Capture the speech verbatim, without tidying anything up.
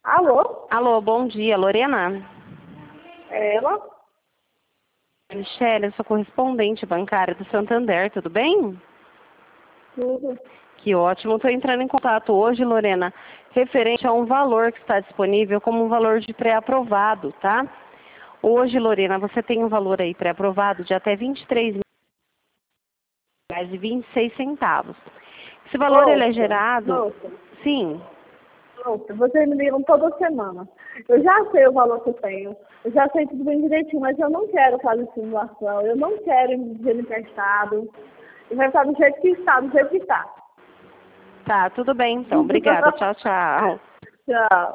Alô? Alô, bom dia, Lorena? É ela? Michele, eu sou correspondente bancária do Santander, tudo bem? Tudo. Que ótimo, estou entrando em contato hoje, Lorena, referente a um valor que está disponível como um valor de pré-aprovado, tá? Hoje, Lorena, você tem um valor aí pré-aprovado de até vinte e três mil reais e vinte e seis centavos. Esse valor ele é Moça, gerado... moça, Sim. moça, vocês me ligam toda semana. Eu já sei o valor que eu tenho. Eu já sei tudo bem direitinho, mas eu não quero fazer simulação. Eu não quero dinheiro emprestado. Eu quero estar do jeito que está, do jeito que está. Tá, tudo bem então. Obrigada. Tchau, tchau. Tchau.